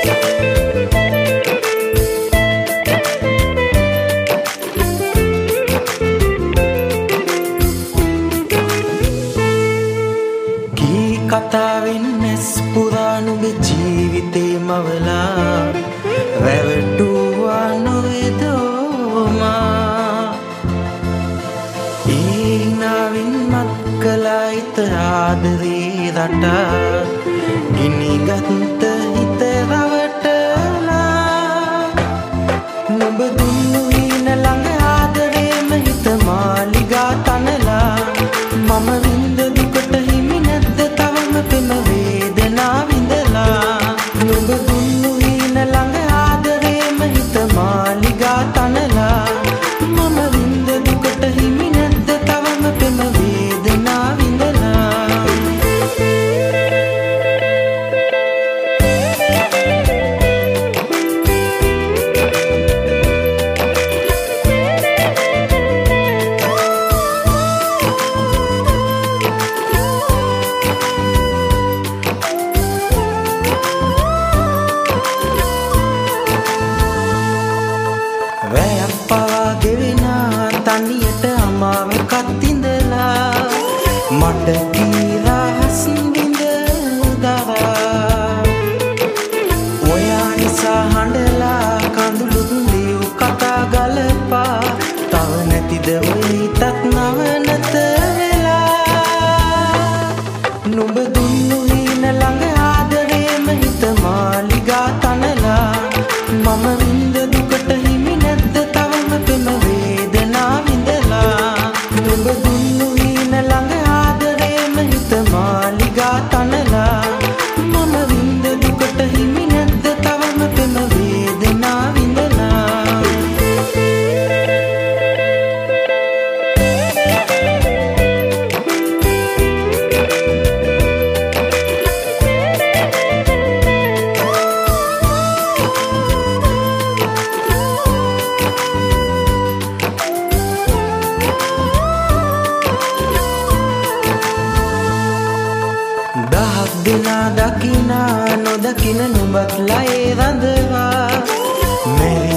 කතාවෙන් නැස් පුරා නුඹේ ජීවිතේ මවලා රැවටුවා නොවේදෝමා ඊනාවින් මත් කළා හිත ආදරේ රටා ගිනිගත් හිත රවටලා නුඹ දුන්නු හීන ළඟ ආදරේම හිත මාලිගා තනලා මම වින්ද දුකට හිමි නැද්ද තවම පෙම වේදනා විඳලා නුඹ දුන්නු හීන ළඟ ආදරේම හිත මාලිගා තනලා මම වින්ද දුකට හිමි නැද්ද තවම පෙම වේදනා විඳලා වැයප්පවා ගෙවෙනා තනියට අමාව කත්තිඳලා මට කීරා හස්විඳ දරා ඔයා නිසා හඬලා කඳුළු දුලියු කතා ගලපා තව නැතිද ඔය හිතත් නවනත වෙලා නුඹ දුන්නු හීන ළඟ ආදරේම හිත මාලිගා තනලා මම වින්ද දුකට හිමි නැද්ද තවම පෙම වේදනා විඳලා නුඹ දුන්නු හීන ළඟ ආදරේම හිත මාලිගා තනලා මම වින්ද දුකට හිමි නැද්ද තවම පෙම වේදනා විඳලා දහක් දෙනා දකිනා නොදකින නුඹත් ලයේ රඳවා